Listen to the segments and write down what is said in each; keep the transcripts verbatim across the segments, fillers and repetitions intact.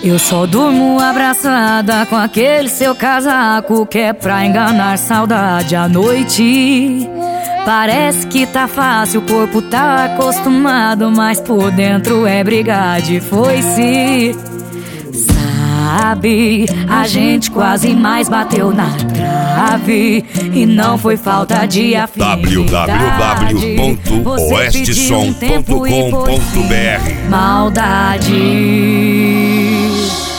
Eu só durmo abraçada com aquele seu casaco que é pra enganar saudade à noite. Parece que tá fácil, o corpo tá acostumado, mas por dentro é brigar de foice. Sabe, a gente quase mais bateu na trave e não foi falta de afinidade. w w w ponto oeste som ponto com ponto b r Maldade.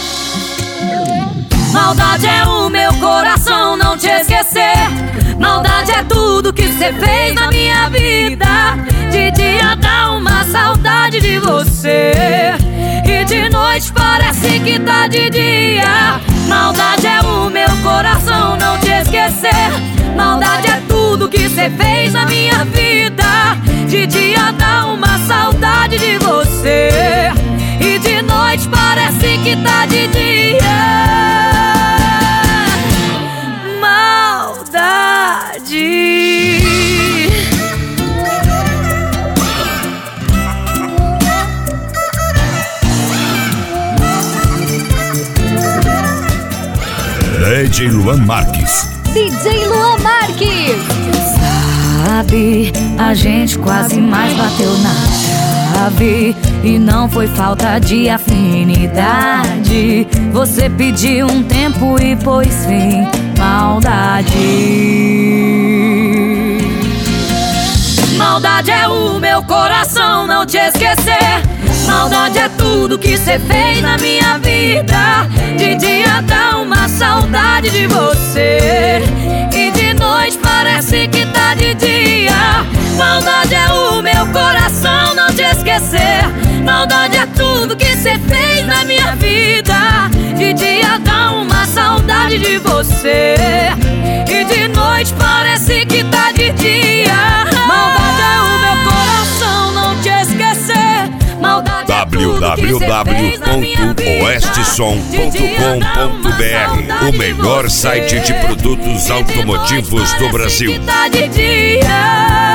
Maldade é o meu coração não te esquecer. Maldade é tudo que cê fez na minha vida. De dia dá uma saudade de você e de noite parece que tá de dia. Maldade é o meu coração não te esquecer. Maldade é tudo que cê fez na minha vida. De dia dá uma saudade de você e de noite parece que tá de dia. D J Luan Marques. D J Luan Marques. Sabe, a gente quase mais bateu na trave e não foi falta de afinidade. Você pediu um tempo e pôs fim. Maldade. Maldade é o meu coração não te esquecer. Maldade é tudo que cê fez na minha vida. De dia dá uma saudade de você e de noite parece que tá de dia. Maldade é o meu coração não te esquecer. Maldade é tudo que cê fez na minha vida. De dia dá uma saudade de você e de noite parece que tá de dia. Maldade é o meu coração não te esquecer. Maldade é w w w ponto oeste som ponto com ponto b r, o melhor site de produtos automotivos do Brasil. Tá de dia.